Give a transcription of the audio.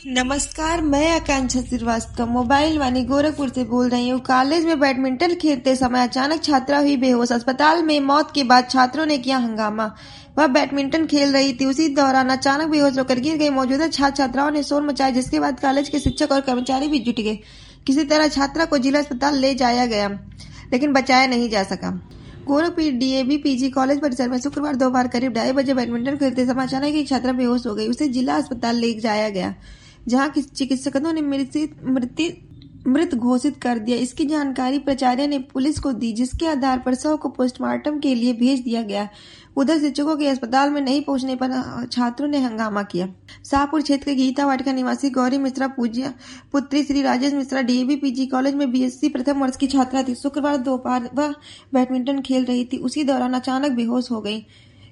नमस्कार, मैं आकांक्षा श्रीवास्तव मोबाइल वाणी गोरखपुर से बोल रही हूँ। कॉलेज में बैडमिंटन खेलते समय अचानक छात्रा हुई बेहोश। अस्पताल में मौत के बाद छात्रों ने किया हंगामा। वह बैडमिंटन खेल रही थी, उसी दौरान अचानक बेहोश होकर गिर गई। मौजूदा छात्र छात्राओं ने शोर मचाया, जिसके बाद कॉलेज के शिक्षक और कर्मचारी भी जुट गए। किसी तरह छात्रा को जिला अस्पताल ले जाया गया, लेकिन बचाया नहीं जा सका। गोरखपुर डीएवी पीजी कॉलेज परिसर में शुक्रवार दोपहर करीब 2:30 बजे बैडमिंटन खेलते समय अचानक एक छात्रा बेहोश हो गई। उसे जिला अस्पताल ले जाया गया, जहां चिकित्सकों ने मृत घोषित कर दिया। इसकी जानकारी प्राचार्य ने पुलिस को दी, जिसके आधार पर शव को पोस्टमार्टम के लिए भेज दिया गया। उधर शिक्षकों के अस्पताल में नहीं पहुंचने पर छात्रों ने हंगामा किया। शाहपुर क्षेत्र के गीता वाटिका निवासी गौरी मिश्रा पूज्य पुत्री Shri Rajesh Mishra DAV PG college में बीएससी प्रथम वर्ष की छात्रा थी। शुक्रवार दोपहर वह बैडमिंटन खेल रही थी, उसी दौरान अचानक बेहोश हो गई।